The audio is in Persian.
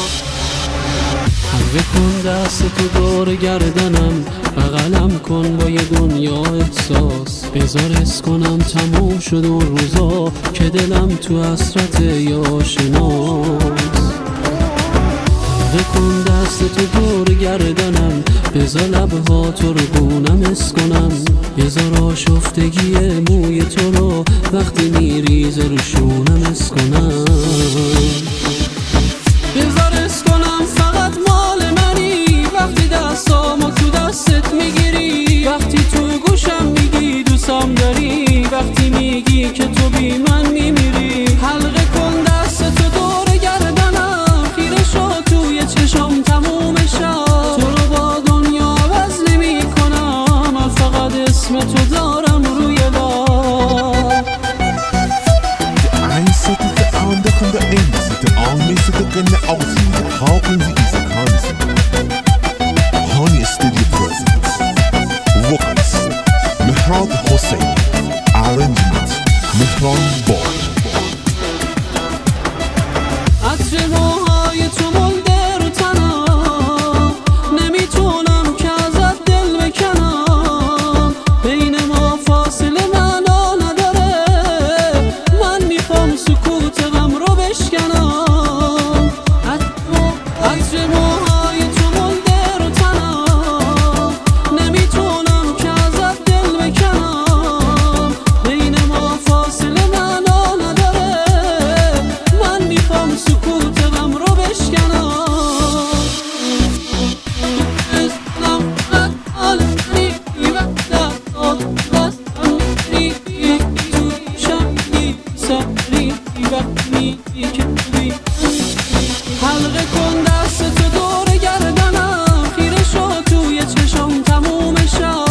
حلقه کن دست تو دور گردنم، بغلم کن با یه دنیا احساس، بذار حس کنم تموم شد اون روزا که دلم تو حسرت یا آشناس. حلقه کن دست تو دور گردنم، بذار لبها تو رو بونم حس کنم، بذار آشفتگی موی تو رو وقتی میریزه رو شونم حس کنم، بذار حس کنم فقط مال منی وقتی دستامو تو دستت میگیری، وقتی تو گوشم میگی دوستم داری، وقتی میگی که تو بی من میمیری. حلقه کن دست تو دور گردنم، خیره شو توی چشم تموم شب، تو رو با دنیا عوض نمی کنم، من فقط اسم تو دارم روی لب. Sitter aandacht aan de een, zitten aan mee, zitten kunnen afzien. Haken ze is een kansen. Honey Studio Presents. Vocals Mehran Hossein. Arrangement Mehran Boy. عطر موهای تو مونده رو تنم، نمیتونم که ازت دل بکنم، بین ما فاصله معنا نداره، من میخوام سکوت غم رو بشکنم. عطر موهای تو مونده رو تنم، نمیتونم که ازت دل بکنم، بین ما فاصله معنا نداره، من میخوام سکوت غم رو بشکنم. حلقه کن دست تو دور گردنم، خیره شو توی چشم تموم شب،